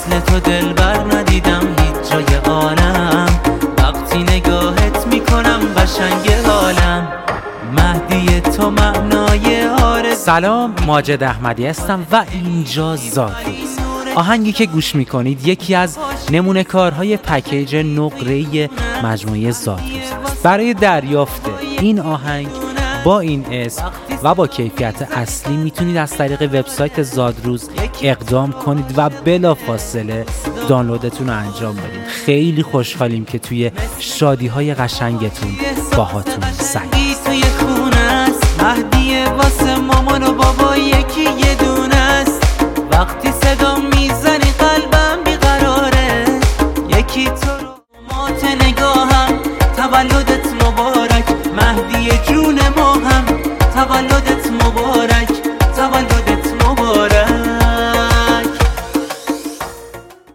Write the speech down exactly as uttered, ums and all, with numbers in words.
مثل تو دلبر ندیدم هیچ جای عالم، وقتی نگاهت میکنم قشنگ حالم، مهدی تو معنای آرزو. سلام، ماجد احمدی هستم و اینجا زادروز. آهنگی که گوش میکنید یکی از نمونه کارهای پکیج نقره‌ای مجموعه زادروز است. برای دریافت این آهنگ با این اسم و با کیفیت اصلی میتونید از طریق وبسایت زادروز اقدام کنید و بلافاصله دانلودتون رو انجام بدید. خیلی خوشحالیم که توی شادی‌های قشنگتون باهاتون سعی. توی خونه است مهدی واسه مامان و بابا یکی یه دونه است، وقتی صدا